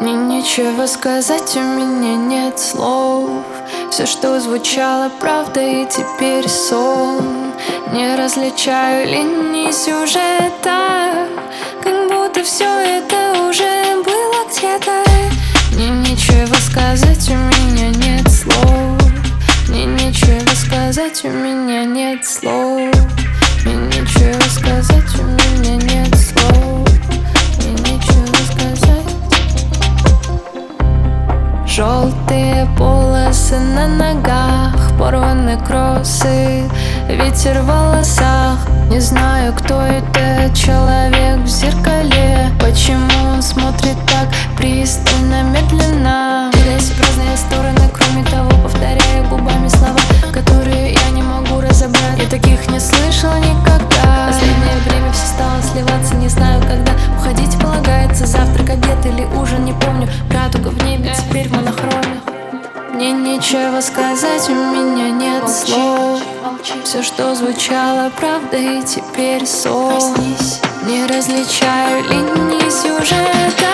Мне нечего сказать, у меня нет слов. Все, что звучало, правда и теперь сон. Не различаю линий сюжета, как будто все это уже было где-то. Мне нечего сказать, у меня нет слов. Мне нечего сказать, у меня нет слов. Мне нечего сказать, у меня нет слов. Мне нечего сказать. Желтые полосы на ногах, порваны кроссы, ветер в волосах. Не знаю, кто это человек в зеркале. Почему он смотрит так пристально, медленно, кидаясь в разные стороны. Кроме того, повторяя губами слова, которые я не могу разобрать. Я таких не слышала никогда. Последнее время все стало сливаться. Не знаю, когда уходить полагается. Завтрак, обед или ужин, не помню. Радуга в небе теперь в монохроме. Мне нечего сказать, у меня нет слов. Все, что звучало, правда и теперь сон. Не различаю линий сюжета.